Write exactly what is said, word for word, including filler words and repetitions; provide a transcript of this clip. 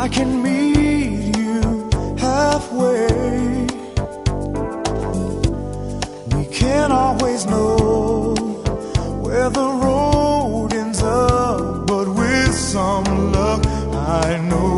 I can meet you halfway. We can't always know where the road ends up, but with some luck I know